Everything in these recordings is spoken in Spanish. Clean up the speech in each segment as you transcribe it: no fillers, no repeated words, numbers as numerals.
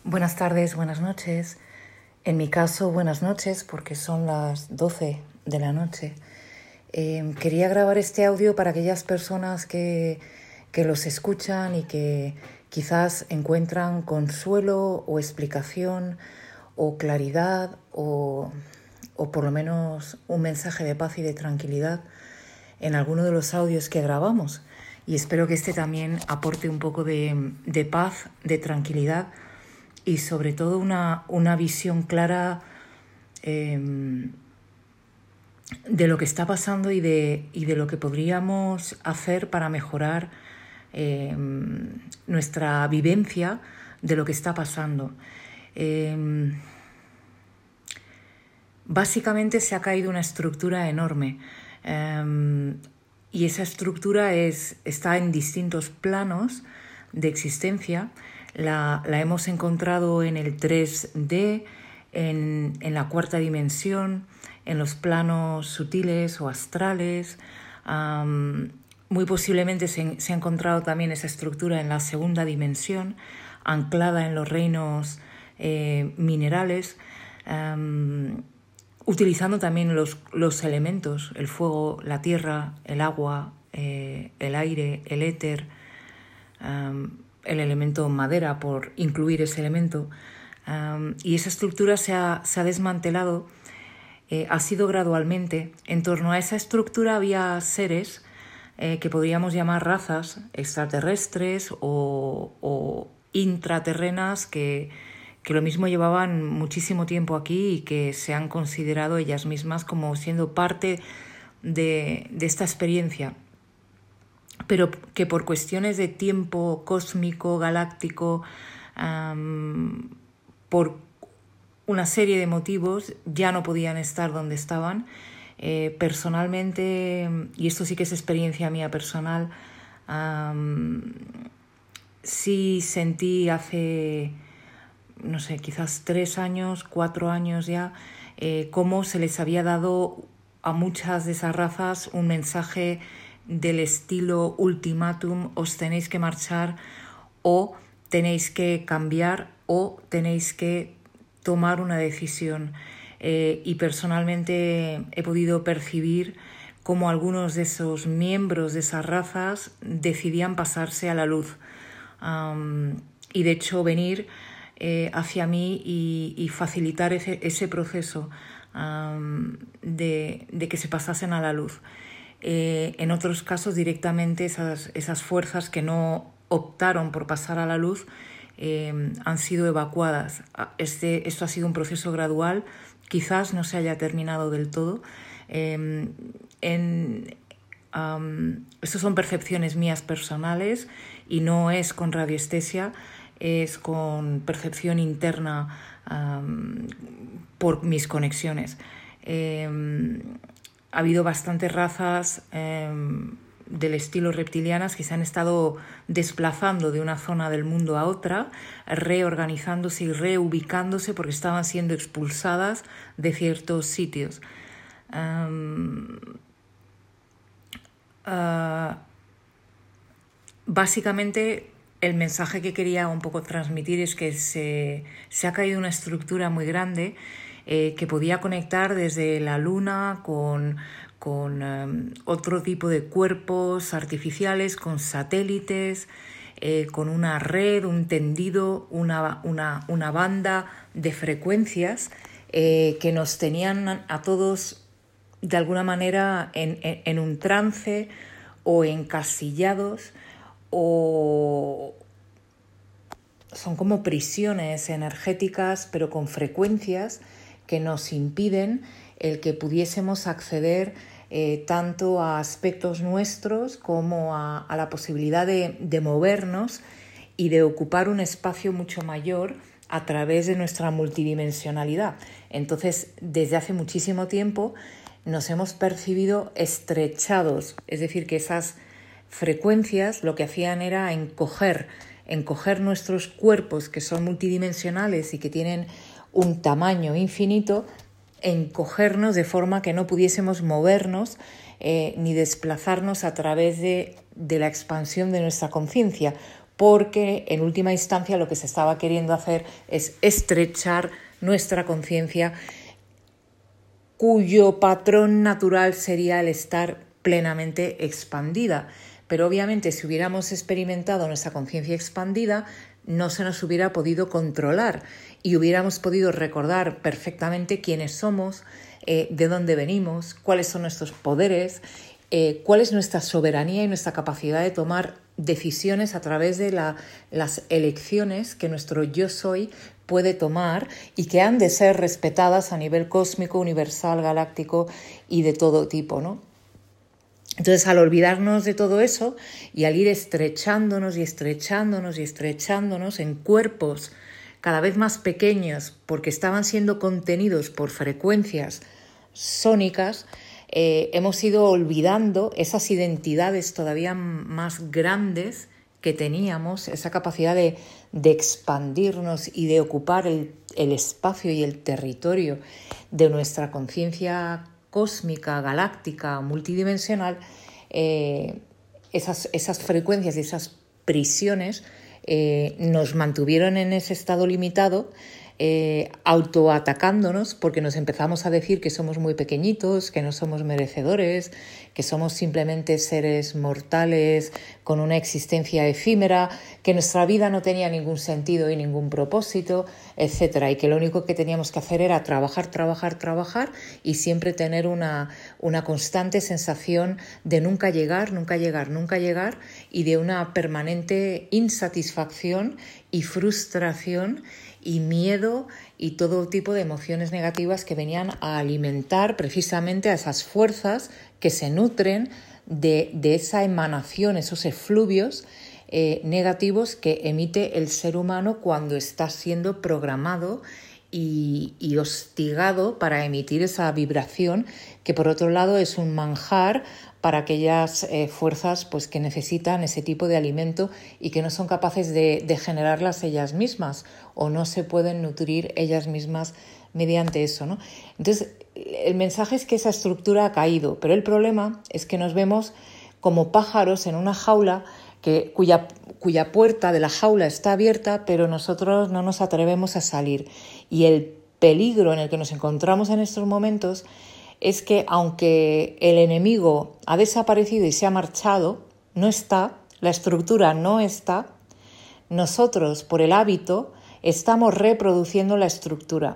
Buenas tardes, buenas noches. En mi caso, buenas noches porque son las 12 de la noche. Quería grabar este audio para aquellas personas que los escuchan y que quizás encuentran consuelo o explicación o claridad o por lo menos un mensaje de paz y de tranquilidad en alguno de los audios que grabamos. Y espero que este también aporte un poco de paz, de tranquilidad y sobre todo una visión clara de lo que está pasando y de lo que podríamos hacer para mejorar nuestra vivencia de lo que está pasando. Básicamente se ha caído una estructura enorme y esa estructura está en distintos planos de existencia. La hemos encontrado en el 3D, en la cuarta dimensión, en los planos sutiles o astrales. Muy posiblemente se ha encontrado también esa estructura en la segunda dimensión, anclada en los reinos minerales, utilizando también los elementos, el fuego, la tierra, el agua, el aire, el éter, el elemento madera, por incluir ese elemento. Y esa estructura se ha desmantelado, ha sido gradualmente. En torno a esa estructura había seres que podríamos llamar razas extraterrestres o intraterrenas que lo mismo llevaban muchísimo tiempo aquí y que se han considerado ellas mismas como siendo parte de esta experiencia, pero que por cuestiones de tiempo cósmico, galáctico, por una serie de motivos, ya no podían estar donde estaban. Personalmente, y esto sí que es experiencia mía personal, sí sentí hace, no sé, quizás 3 años, 4 años ya, cómo se les había dado a muchas de esas razas un mensaje del estilo ultimátum: os tenéis que marchar o tenéis que cambiar o tenéis que tomar una decisión. Y personalmente he podido percibir cómo algunos de esos miembros de esas razas decidían pasarse a la luz y de hecho venir hacia mí y facilitar ese proceso de que se pasasen a la luz. En otros casos directamente esas fuerzas que no optaron por pasar a la luz han sido evacuadas. Esto ha sido un proceso gradual, quizás no se haya terminado del todo. Estas son percepciones mías personales y no es con radiestesia, es con percepción interna por mis conexiones. Ha habido bastantes razas del estilo reptilianas que se han estado desplazando de una zona del mundo a otra, reorganizándose y reubicándose porque estaban siendo expulsadas de ciertos sitios. Básicamente el mensaje que quería un poco transmitir es que se ha caído una estructura muy grande que podía conectar desde la luna con otro tipo de cuerpos artificiales, con satélites, con una red, un tendido, una banda de frecuencias que nos tenían a todos de alguna manera en un trance o encasillados, o son como prisiones energéticas pero con frecuencias que nos impiden el que pudiésemos acceder tanto a aspectos nuestros como a la posibilidad de movernos y de ocupar un espacio mucho mayor a través de nuestra multidimensionalidad. Entonces, desde hace muchísimo tiempo nos hemos percibido estrechados, es decir, que esas frecuencias lo que hacían era encoger nuestros cuerpos, que son multidimensionales y que tienen un tamaño infinito, encogernos de forma que no pudiésemos movernos ni desplazarnos a través de la expansión de nuestra conciencia, porque en última instancia lo que se estaba queriendo hacer es estrechar nuestra conciencia, cuyo patrón natural sería el estar plenamente expandida. Pero obviamente si hubiéramos experimentado nuestra conciencia expandida, no se nos hubiera podido controlar y hubiéramos podido recordar perfectamente quiénes somos, de dónde venimos, cuáles son nuestros poderes, cuál es nuestra soberanía y nuestra capacidad de tomar decisiones a través de las elecciones que nuestro yo soy puede tomar y que han de ser respetadas a nivel cósmico, universal, galáctico y de todo tipo, ¿no? Entonces, al olvidarnos de todo eso y al ir estrechándonos y estrechándonos y estrechándonos en cuerpos cada vez más pequeños porque estaban siendo contenidos por frecuencias sónicas, hemos ido olvidando esas identidades todavía más grandes que teníamos, esa capacidad de expandirnos y de ocupar el espacio y el territorio de nuestra conciencia cósmica, galáctica, multidimensional. Esas frecuencias y esas prisiones nos mantuvieron en ese estado limitado, autoatacándonos porque nos empezamos a decir que somos muy pequeñitos, que no somos merecedores, que somos simplemente seres mortales con una existencia efímera, que nuestra vida no tenía ningún sentido y ningún propósito, etcétera, y que lo único que teníamos que hacer era trabajar, trabajar, trabajar y siempre tener una constante sensación de nunca llegar, nunca llegar, nunca llegar y de una permanente insatisfacción y frustración y miedo y todo tipo de emociones negativas que venían a alimentar precisamente a esas fuerzas que se nutren de esa emanación, esos efluvios negativos que emite el ser humano cuando está siendo programado y hostigado para emitir esa vibración, que por otro lado es un manjar para aquellas fuerzas pues, que necesitan ese tipo de alimento y que no son capaces de generarlas ellas mismas o no se pueden nutrir ellas mismas mediante eso, ¿no? Entonces, el mensaje es que esa estructura ha caído, pero el problema es que nos vemos como pájaros en una jaula cuya puerta de la jaula está abierta, pero nosotros no nos atrevemos a salir. Y el peligro en el que nos encontramos en estos momentos es que aunque el enemigo ha desaparecido y se ha marchado, no está, la estructura no está, nosotros por el hábito estamos reproduciendo la estructura.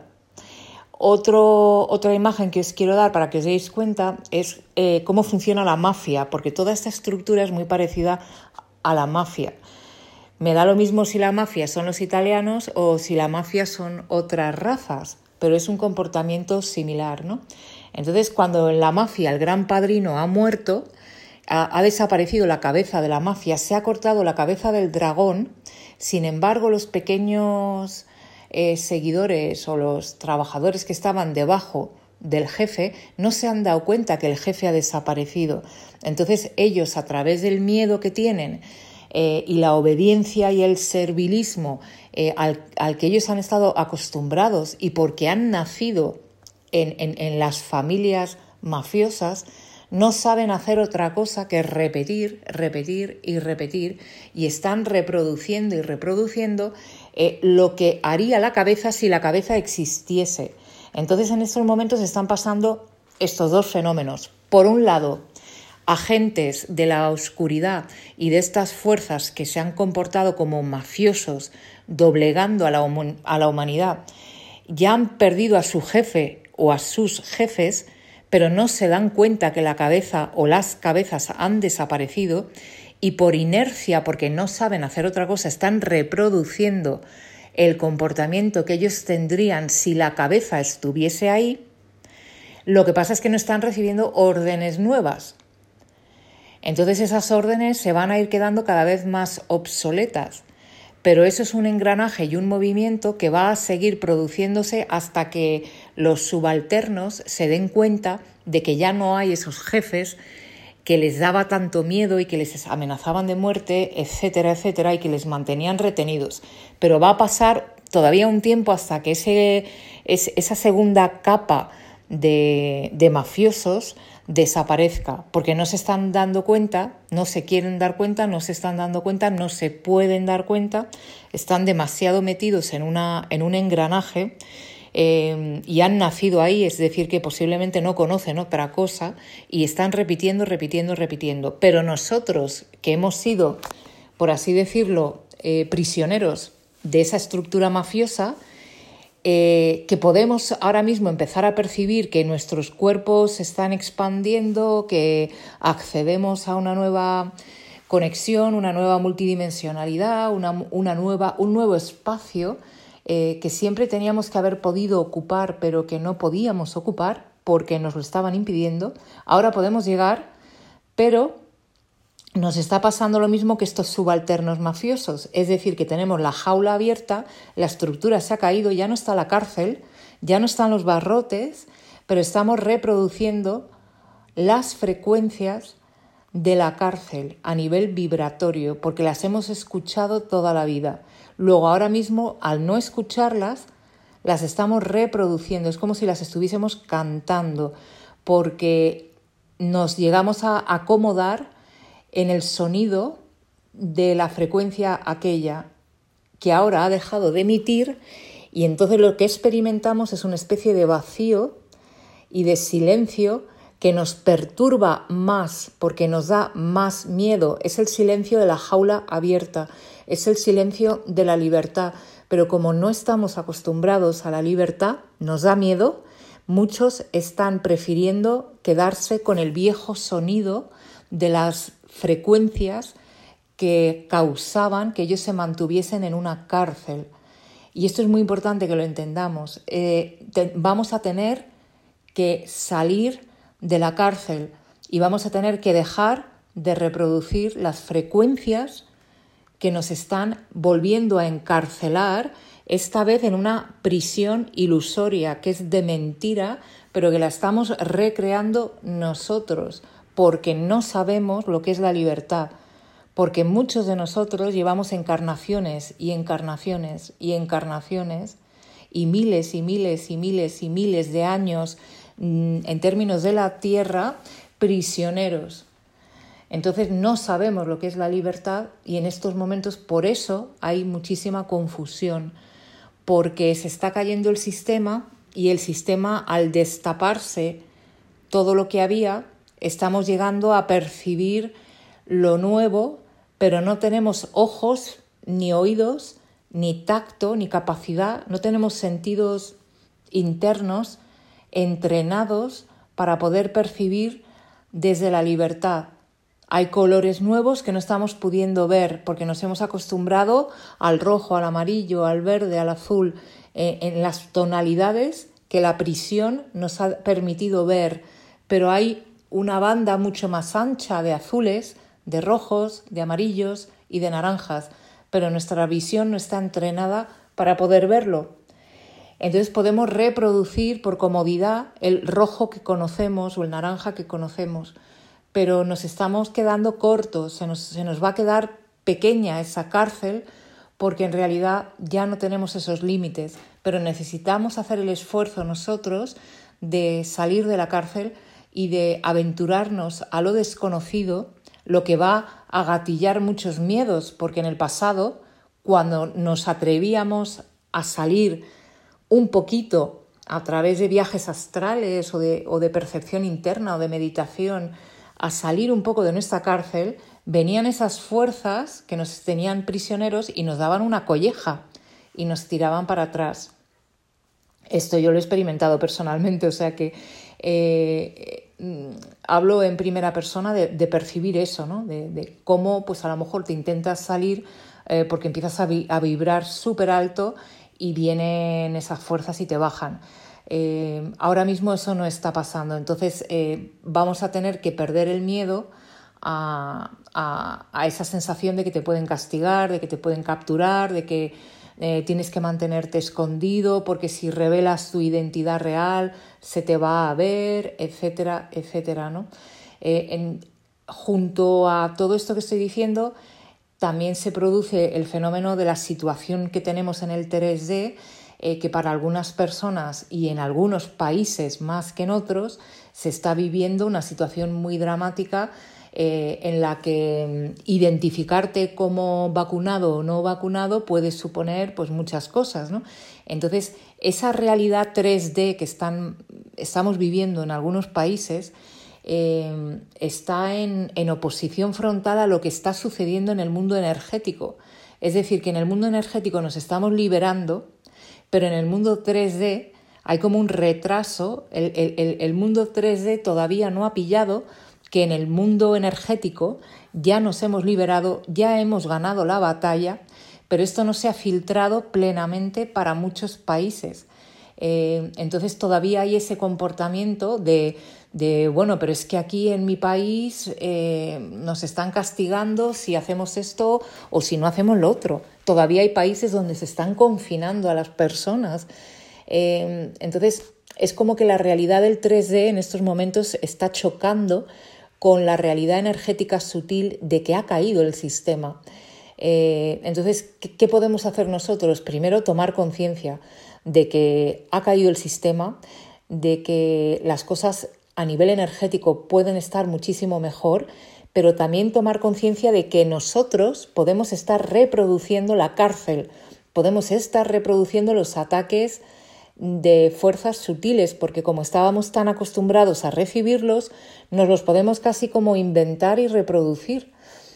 Otra imagen que os quiero dar para que os deis cuenta es cómo funciona la mafia, porque toda esta estructura es muy parecida a la mafia. Me da lo mismo si la mafia son los italianos o si la mafia son otras razas, pero es un comportamiento similar, ¿no? Entonces, cuando en la mafia el gran padrino ha muerto, ha desaparecido la cabeza de la mafia, se ha cortado la cabeza del dragón, sin embargo, los pequeños seguidores o los trabajadores que estaban debajo del jefe no se han dado cuenta que el jefe ha desaparecido. Entonces, ellos, a través del miedo que tienen y la obediencia y el servilismo al que ellos han estado acostumbrados y porque han nacido en las familias mafiosas, no saben hacer otra cosa que repetir, repetir y repetir, y están reproduciendo y reproduciendo lo que haría la cabeza si la cabeza existiese. Entonces, en estos momentos están pasando estos dos fenómenos. Por un lado, agentes de la oscuridad y de estas fuerzas que se han comportado como mafiosos, doblegando a la humanidad, ya han perdido a su jefe o a sus jefes, pero no se dan cuenta que la cabeza o las cabezas han desaparecido y por inercia, porque no saben hacer otra cosa, están reproduciendo el comportamiento que ellos tendrían si la cabeza estuviese ahí. Lo que pasa es que no están recibiendo órdenes nuevas. Entonces esas órdenes se van a ir quedando cada vez más obsoletas. Pero eso es un engranaje y un movimiento que va a seguir produciéndose hasta que los subalternos se den cuenta de que ya no hay esos jefes que les daba tanto miedo y que les amenazaban de muerte, etcétera, etcétera, y que les mantenían retenidos. Pero va a pasar todavía un tiempo hasta que esa segunda capa de mafiosos desaparezca, porque no se están dando cuenta, no se quieren dar cuenta, no se están dando cuenta, no se pueden dar cuenta, están demasiado metidos en un engranaje y han nacido ahí, es decir, que posiblemente no conocen otra cosa y están repitiendo. Pero nosotros, que hemos sido, por así decirlo, prisioneros de esa estructura mafiosa, que podemos ahora mismo empezar a percibir que nuestros cuerpos se están expandiendo, que accedemos a una nueva conexión, una nueva multidimensionalidad, un nuevo espacio que siempre teníamos que haber podido ocupar, pero que no podíamos ocupar porque nos lo estaban impidiendo. Ahora podemos llegar, pero nos está pasando lo mismo que estos subalternos mafiosos, es decir, que tenemos la jaula abierta, la estructura se ha caído, ya no está la cárcel, ya no están los barrotes, pero estamos reproduciendo las frecuencias de la cárcel a nivel vibratorio, porque las hemos escuchado toda la vida. Luego, ahora mismo, al no escucharlas, las estamos reproduciendo, es como si las estuviésemos cantando, porque nos llegamos a acomodar en el sonido de la frecuencia aquella que ahora ha dejado de emitir, y entonces lo que experimentamos es una especie de vacío y de silencio que nos perturba más porque nos da más miedo. Es el silencio de la jaula abierta, es el silencio de la libertad, pero como no estamos acostumbrados a la libertad, nos da miedo. Muchos están prefiriendo quedarse con el viejo sonido de las frecuencias que causaban que ellos se mantuviesen en una cárcel. Y esto es muy importante que lo entendamos. Vamos a tener que salir de la cárcel y vamos a tener que dejar de reproducir las frecuencias que nos están volviendo a encarcelar, esta vez en una prisión ilusoria, que es de mentira, pero que la estamos recreando nosotros, porque no sabemos lo que es la libertad, porque muchos de nosotros llevamos encarnaciones y encarnaciones y encarnaciones y miles y miles y miles y miles de años en términos de la tierra prisioneros. Entonces no sabemos lo que es la libertad y en estos momentos por eso hay muchísima confusión, porque se está cayendo el sistema y el sistema, al destaparse todo lo que había, estamos llegando a percibir lo nuevo, pero no tenemos ojos, ni oídos, ni tacto, ni capacidad, no tenemos sentidos internos entrenados para poder percibir desde la libertad. Hay colores nuevos que no estamos pudiendo ver porque nos hemos acostumbrado al rojo, al amarillo, al verde, al azul, en las tonalidades que la prisión nos ha permitido ver, pero hay una banda mucho más ancha de azules, de rojos, de amarillos y de naranjas, pero nuestra visión no está entrenada para poder verlo. Entonces podemos reproducir por comodidad el rojo que conocemos o el naranja que conocemos, pero nos estamos quedando cortos, se nos va a quedar pequeña esa cárcel porque en realidad ya no tenemos esos límites, pero necesitamos hacer el esfuerzo nosotros de salir de la cárcel y de aventurarnos a lo desconocido, lo que va a gatillar muchos miedos, porque en el pasado, cuando nos atrevíamos a salir un poquito a través de viajes astrales o de percepción interna o de meditación, a salir un poco de nuestra cárcel, venían esas fuerzas que nos tenían prisioneros y nos daban una colleja y nos tiraban para atrás. Esto yo lo he experimentado personalmente, o sea que hablo en primera persona de percibir eso, ¿no? De cómo pues a lo mejor te intentas salir porque empiezas a vibrar súper alto y vienen esas fuerzas y te bajan. Ahora mismo eso no está pasando, entonces vamos a tener que perder el miedo a esa sensación de que te pueden castigar, de que te pueden capturar, de que tienes que mantenerte escondido porque si revelas tu identidad real se te va a ver, etcétera, etcétera, ¿no? Junto a todo esto que estoy diciendo, también se produce el fenómeno de la situación que tenemos en el 3D, que para algunas personas y en algunos países más que en otros se está viviendo una situación muy dramática en la que identificarte como vacunado o no vacunado puede suponer pues muchas cosas, ¿no? Entonces, esa realidad 3D que estamos viviendo en algunos países está en oposición frontal a lo que está sucediendo en el mundo energético. Es decir, que en el mundo energético nos estamos liberando, pero en el mundo 3D hay como un retraso. El mundo 3D todavía no ha pillado que en el mundo energético ya nos hemos liberado, ya hemos ganado la batalla, pero esto no se ha filtrado plenamente para muchos países. Entonces todavía hay ese comportamiento de bueno, pero es que aquí en mi país nos están castigando si hacemos esto o si no hacemos lo otro. Todavía hay países donde se están confinando a las personas. Entonces es como que la realidad del 3D en estos momentos está chocando con la realidad energética sutil de que ha caído el sistema. Entonces, ¿qué podemos hacer nosotros? Primero, tomar conciencia de que ha caído el sistema, de que las cosas a nivel energético pueden estar muchísimo mejor, pero también tomar conciencia de que nosotros podemos estar reproduciendo la cárcel, podemos estar reproduciendo los ataques de fuerzas sutiles, porque como estábamos tan acostumbrados a recibirlos, nos los podemos casi como inventar y reproducir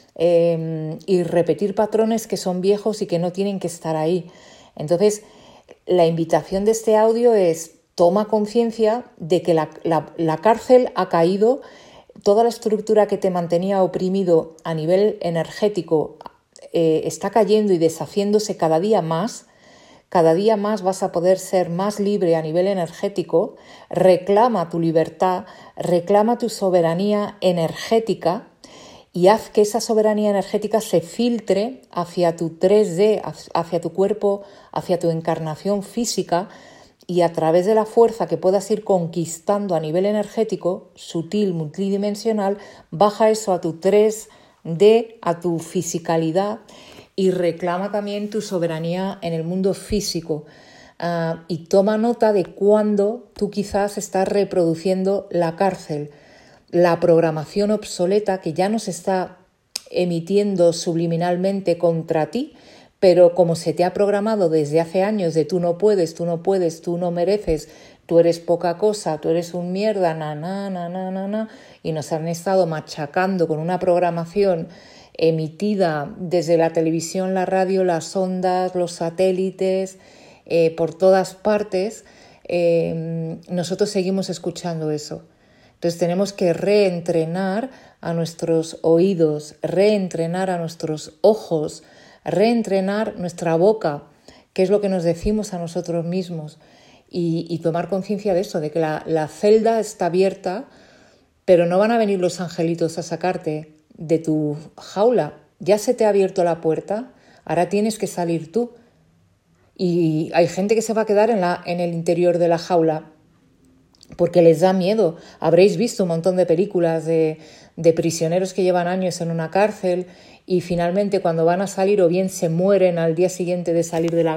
y repetir patrones que son viejos y que no tienen que estar ahí. Entonces, la invitación de este audio es: toma conciencia de que la cárcel ha caído, toda la estructura que te mantenía oprimido a nivel energético está cayendo y deshaciéndose cada día más. Cada día más vas a poder ser más libre a nivel energético. Reclama tu libertad, reclama tu soberanía energética y haz que esa soberanía energética se filtre hacia tu 3D, hacia tu cuerpo, hacia tu encarnación física, y a través de la fuerza que puedas ir conquistando a nivel energético, sutil, multidimensional, baja eso a tu 3D, a tu fisicalidad, y reclama también tu soberanía en el mundo físico. Y toma nota de cuándo tú quizás estás reproduciendo la cárcel, la programación obsoleta que ya no se está emitiendo subliminalmente contra ti, pero como se te ha programado desde hace años de tú no puedes, tú no puedes, tú no mereces, tú eres poca cosa, tú eres un mierda, y nos han estado machacando con una programación emitida desde la televisión, la radio, las ondas, los satélites, por todas partes. Nosotros seguimos escuchando eso. Entonces tenemos que reentrenar a nuestros oídos, reentrenar a nuestros ojos, reentrenar nuestra boca, que es lo que nos decimos a nosotros mismos, y tomar conciencia de eso, de que la celda está abierta, pero no van a venir los angelitos a sacarte de tu jaula. Ya se te ha abierto la puerta, ahora tienes que salir tú. Y hay gente que se va a quedar en el interior de la jaula porque les da miedo. Habréis visto un montón de películas de prisioneros que llevan años en una cárcel y finalmente cuando van a salir o bien se mueren al día siguiente de salir de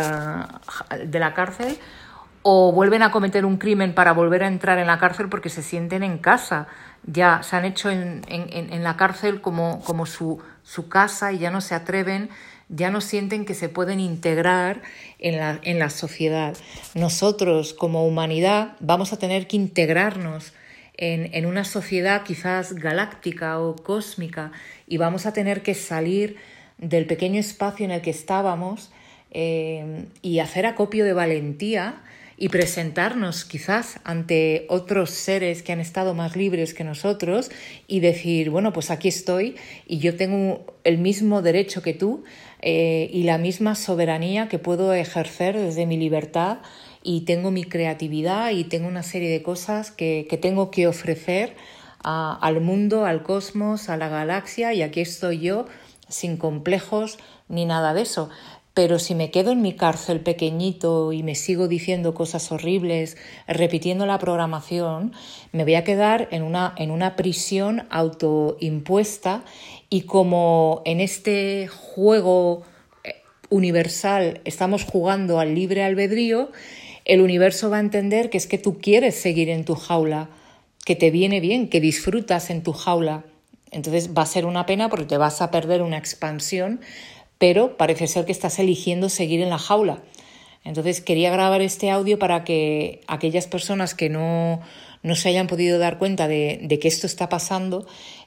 la cárcel, o vuelven a cometer un crimen para volver a entrar en la cárcel porque se sienten en casa. Ya se han hecho en la cárcel como su casa y ya no se atreven, ya no sienten que se pueden integrar en la sociedad. Nosotros como humanidad vamos a tener que integrarnos en una sociedad quizás galáctica o cósmica, y vamos a tener que salir del pequeño espacio en el que estábamos y hacer acopio de valentía y presentarnos quizás ante otros seres que han estado más libres que nosotros y decir, bueno, pues aquí estoy y yo tengo el mismo derecho que tú y la misma soberanía que puedo ejercer desde mi libertad, y tengo mi creatividad y tengo una serie de cosas que tengo que ofrecer al mundo, al cosmos, a la galaxia, y aquí estoy yo sin complejos ni nada de eso. Pero si me quedo en mi cárcel pequeñito y me sigo diciendo cosas horribles, repitiendo la programación, me voy a quedar en una prisión autoimpuesta, y como en este juego universal estamos jugando al libre albedrío, el universo va a entender que es que tú quieres seguir en tu jaula, que te viene bien, que disfrutas en tu jaula. Entonces va a ser una pena porque te vas a perder una expansión, pero parece ser que estás eligiendo seguir en la jaula. Entonces quería grabar este audio para que aquellas personas que no se hayan podido dar cuenta de que esto está pasando,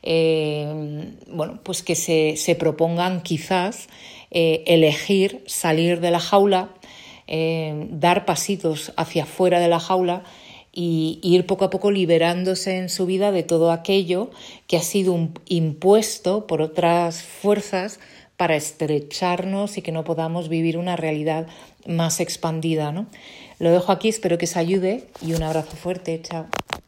pues que se propongan quizás elegir salir de la jaula, dar pasitos hacia afuera de la jaula y ir poco a poco liberándose en su vida de todo aquello que ha sido impuesto por otras fuerzas para estrecharnos y que no podamos vivir una realidad más expandida, ¿no? Lo dejo aquí, espero que os ayude y un abrazo fuerte. Chao.